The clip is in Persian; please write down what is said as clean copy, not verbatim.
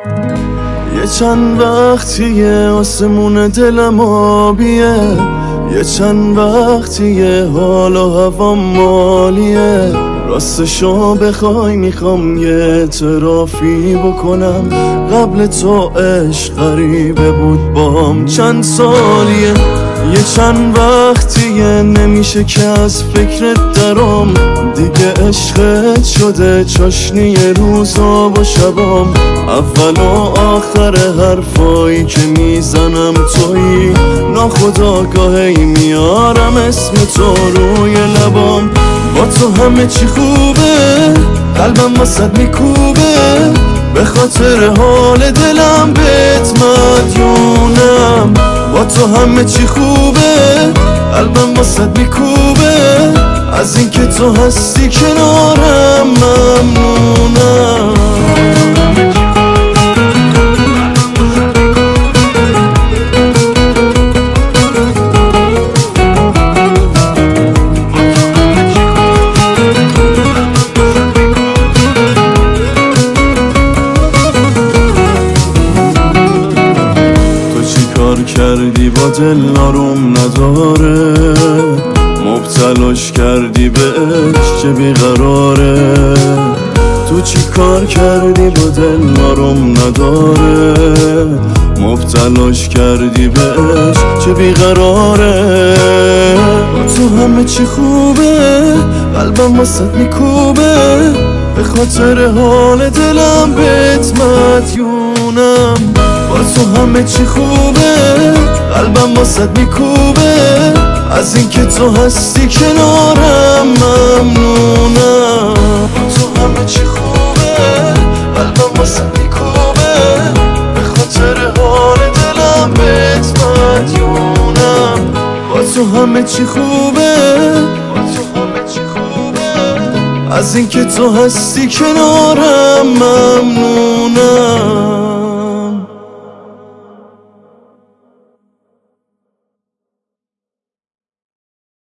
یه چند وقتیه آسمون دلم آبیه، یه چند وقتیه حال و هوا مالیه. راستشو بخوای میخوام یه اعترافی بکنم، قبل تو عشق غریبه بود بام چند سالیه. یه چند وقتیه نمیشه که از فکرت درام، دیگه عشقت شده چاشنی روزا و شبام. اول و آخر حرفایی که میزنم تویی، ناخداگاهی میارم اسم تو روی لبام. با تو همه چی خوبه، قلبم واسد میکوبه، به خاطر حال دلم بهت مدیونم. با تو همه چی خوبه، قلبم واسد میکوبه، از اینکه تو هستی کنارم ممنونم. کردی با دل ناروم نداره، مبتلاش کردی به عشق چه بیقراره. تو چی کار کردی با دل ناروم نداره، مبتلاش کردی به عشق چه بیقراره. تو همه چی خوبه، قلبم واسد میکوبه، به خاطر حال دلم بهت مدیونم. با تو همه چی خوبه، قلبم واسد میکوبه، از اینکه تو هستی کنارم ممنونم. با تو همه چی خوبه، قلبم واسد میکوبه، به خاطر حال دلم بهت مدیونم. با تو همه چی خوبه، با تو همه چی خوبه، از اینکه تو هستی کنارم ممنونم.